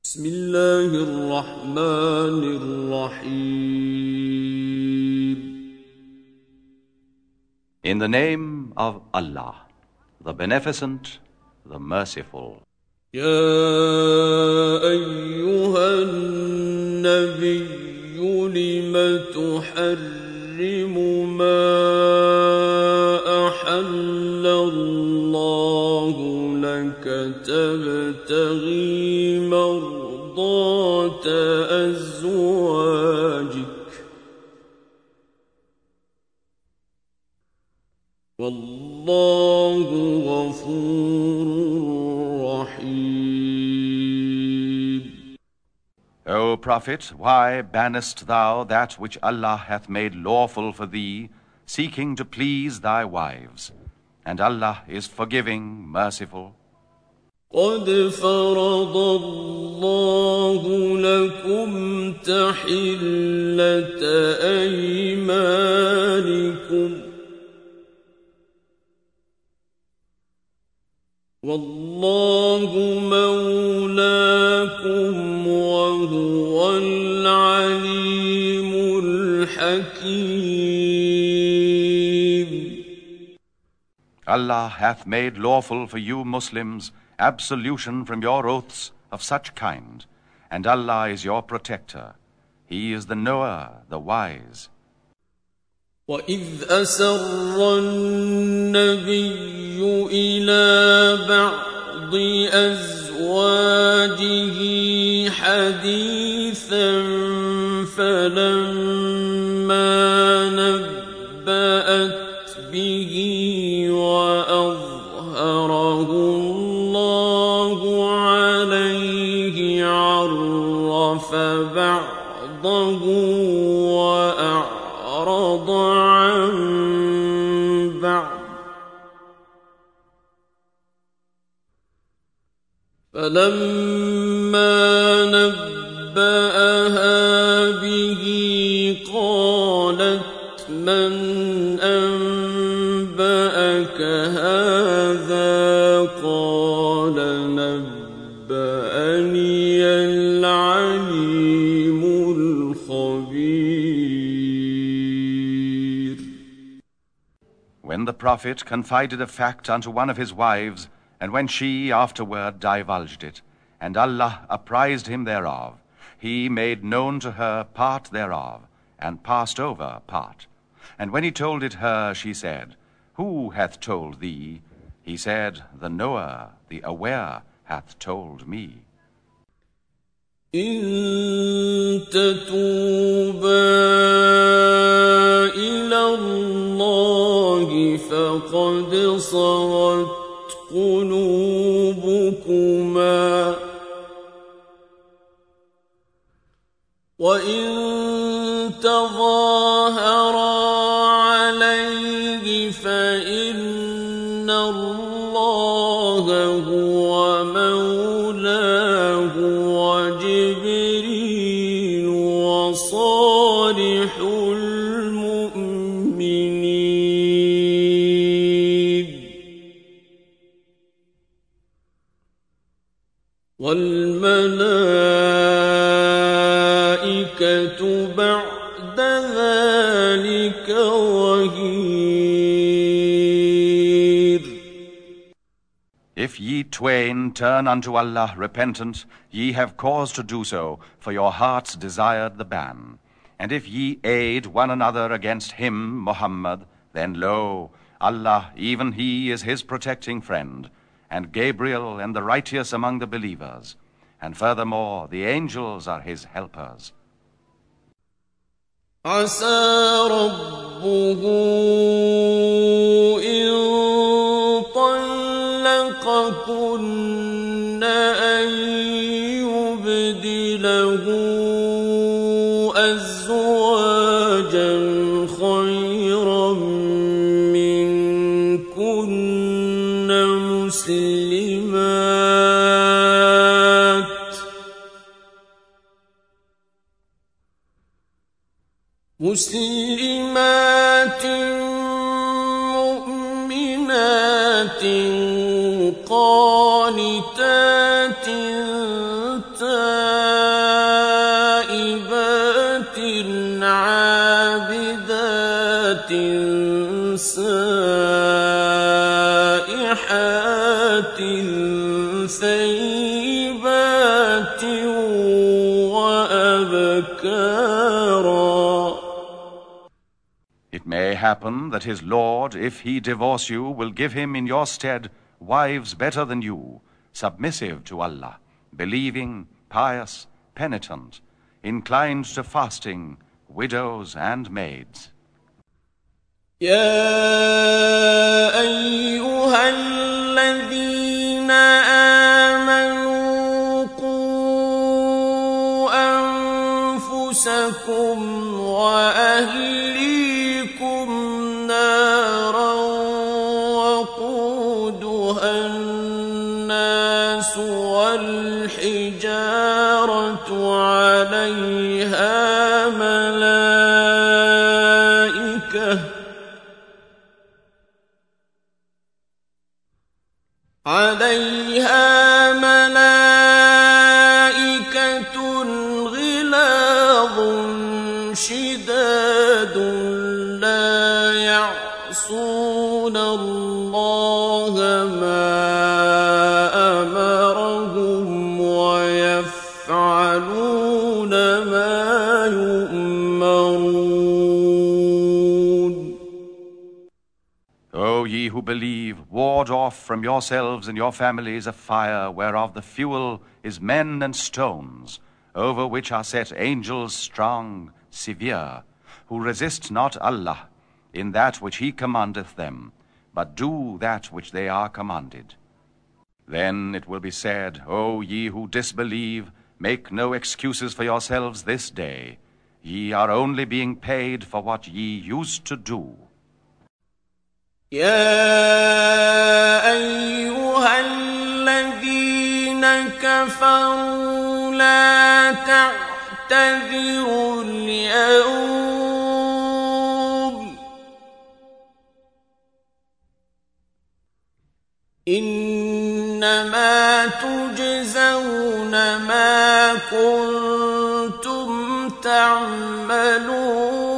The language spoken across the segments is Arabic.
بسم الله الرحمن الرحيم. In the name of Allah, the Beneficent, the Merciful. يا أيها النبي لم تحرم ما أحل الله لك تبتغي مرضات أزواجك والله غفور رحيم. O Prophet, why bannest thou that which Allah hath made lawful for thee, seeking to please thy wives? And Allah is forgiving, merciful. قد فرض الله لكم تحلة أيمانكم والله مولاكم وهو العليم الحكيم. Allah hath made lawful for you Muslims absolution from your oaths of such kind, and Allah is your protector. He is the knower, the wise. وَإِذْ أَسَرَّ النَّبِيُّ إِلَى بَعْضِ أَزْوَاجِهِ حَدِيثًا فَلَمَّا نَبَّأَتْ بِهِ وَأَظْهَرَهُ اللَّهُ عَلَيْهِ عَرَّفَ بَعْضَهُ وَأَعْرَضَ عَن بَعْضٍ فَلَمَّا نَبَّأَهَا بِهِ قَالَتْ مَنْ أَنبَأَكَ هَذَا قَالَ نَبَّأَنِيَ الْعَلِيمُ الْخَبِيرُ. When the Prophet confided a fact unto one of his wives, and when she afterward divulged it, and Allah apprised him thereof, he made known to her part thereof, and passed over part. And when he told it her, she said, Who hath told thee? He said, The knower, the aware, hath told me. إن تتوبا إلى الله فقد صغت قلوبكما وإن تظاهرا عليه فإن الله هو مولاه وجبريل وصالح المؤمنين والملائكة بعد ذلك ظهير. If ye twain turn unto Allah repentant, ye have cause to do so, for your hearts desired the ban. And if ye aid one another against him, Muhammad, then lo, Allah, even he is his protecting friend, and Gabriel and the righteous among the believers. And furthermore, the angels are his helpers. عسى ربه إن طلقكن أن يبدله أزواجا خيرا منكن مسلمات مؤمنات قانتات سائحات ثيبات وأبكارا. It may happen that his Lord, if he divorce you, will give him in your stead wives better than you, submissive to Allah, believing, pious, penitent, inclined to fasting, widows and maids. يا أيها الذين آمنوا قوا أنفسكم وأهليكم نارا وقودها الناس والحجارة عليها ملائكة غلاظ شداد لا يعصون الله ما أمرهم ويفعلون ما يؤمرون. O ye who believe, ward off from yourselves and your families a fire whereof the fuel is men and stones, over which are set angels strong, severe, who resist not Allah in that which He commandeth them, but do that which they are commanded. Then it will be said, O ye who disbelieve, make no excuses for yourselves this day. Ye are only being paid for what ye used to do. يا أيها الذين كفروا لا تعتذروا اليوم إنما تجزون ما كنتم تعملون.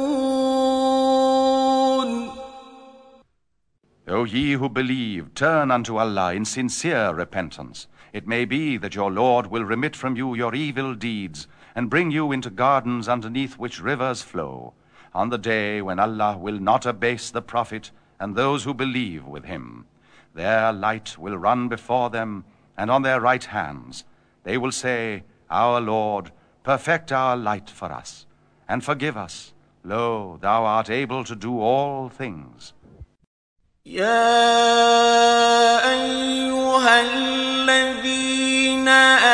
O ye who believe, turn unto Allah in sincere repentance. It may be that your Lord will remit from you your evil deeds and bring you into gardens underneath which rivers flow, on the day when Allah will not abase the Prophet and those who believe with him. Their light will run before them, and on their right hands they will say, Our Lord, perfect our light for us, and forgive us. Lo, thou art able to do all things. يا أيها الذين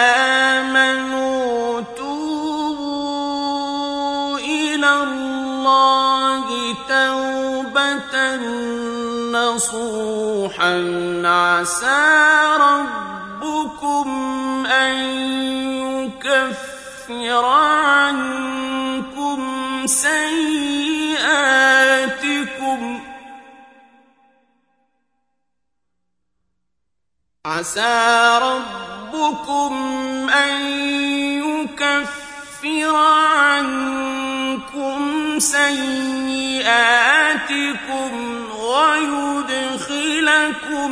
آمنوا توبوا إلى الله توبة نصوحا عسى ربكم أن يكفر عنكم سيئاتكم عسى ربكم أن يكفر عنكم سيئاتكم ويدخلكم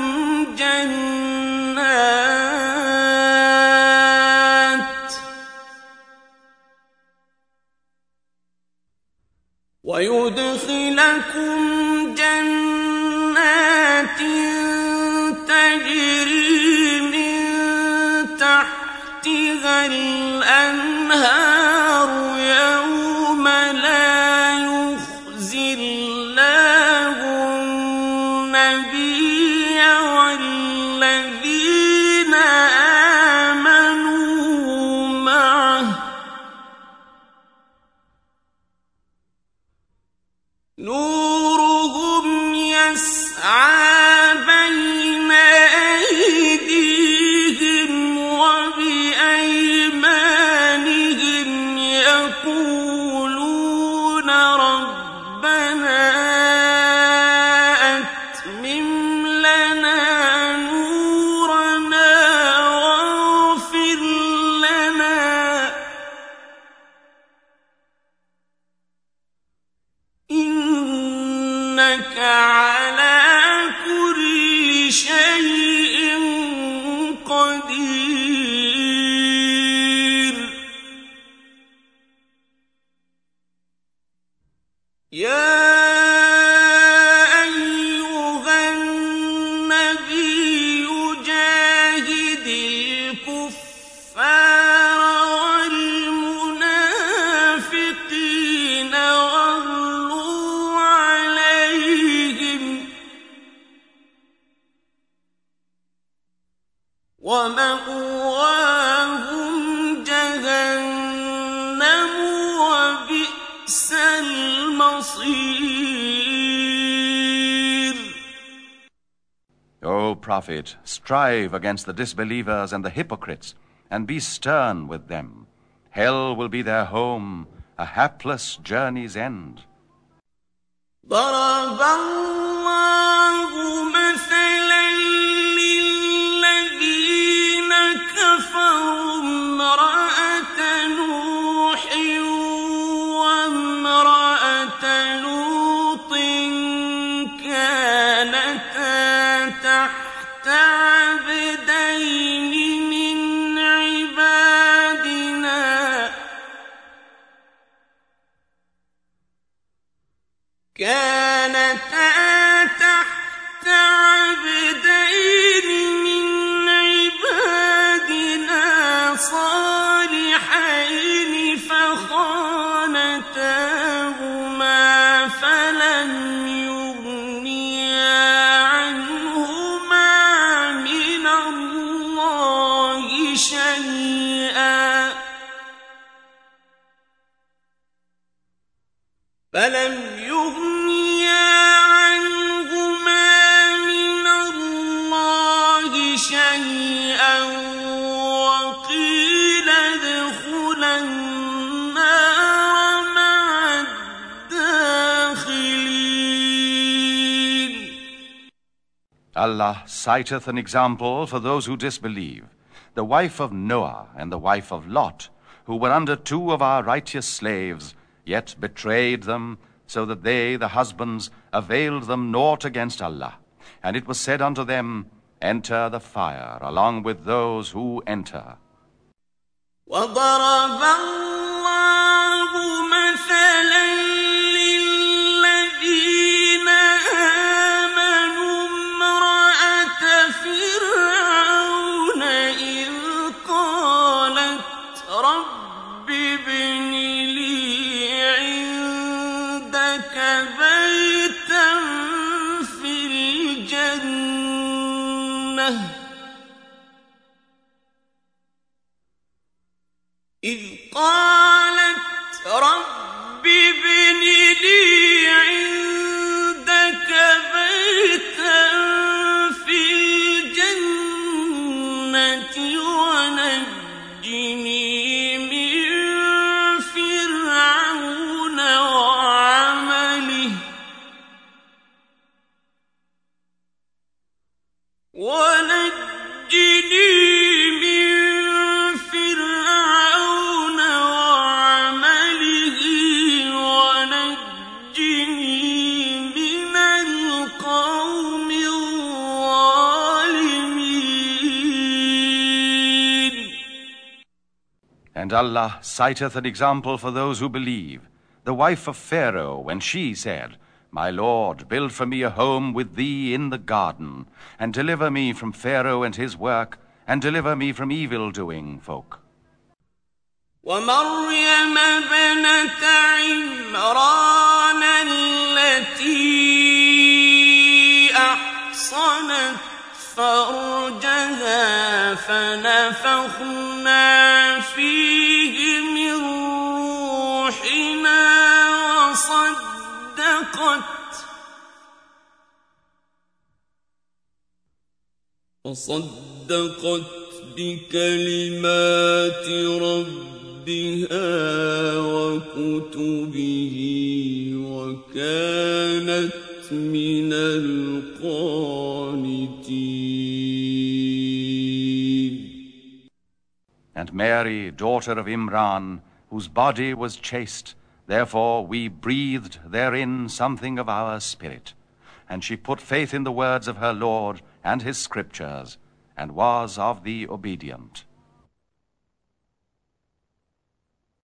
جنات تجري من تحتها الأنهار يوم لا يخزي الله النبي والذين آمنوا معه نورهم يسعى بين أيديهم وبأيمانهم يقولون إنك على كل شيء قدير يا أيها النبي جاهد الكفار والمنافقين واغلظ عليهم ومأواهم جهنم وبئس المصير. O Prophet, strive against the disbelievers and the hypocrites, and be stern with them. Hell will be their home, a hapless journey's end. ضرب الله مثلا للذين كفروا امرأة نوح وامرأة لوط كانتا تحت عبدين من عبادنا صالحين فخانتاهما فلم يغنيا عنهما من الله شيئا وقيل ادخلا النار مع الداخلين. Allah citeth an example for those who disbelieve, the wife of Noah and the wife of Lot, who were under two of our righteous slaves, yet betrayed them, so that they, the husbands, availed them naught against Allah. And it was said unto them, Enter the fire, along with those who enter. وضرب الله مثلا للذين آمنوا امرأة فرعون إذ قالت رب ابن لي عندك بيتا في الجنة إذ قالت رب ابن لي عندك بيتا في الجنة ونجني من فرعون وعمله And Allah citeth an example for those who believe, the wife of Pharaoh, when she said, My Lord, build for me a home with thee in the garden, and deliver me from Pharaoh and his work, and deliver me from evil-doing folk. ومريم ابنة عمران التي أحصنت فرجها فنفخنا فيه من روحنا وصدقت بكلمات ربها وكتبه وكانت من القانتين. And Mary, daughter of Imran, whose body was chaste, therefore we breathed therein something of our spirit. and she put faith in the words of her Lord and his scriptures, and was of the obedient.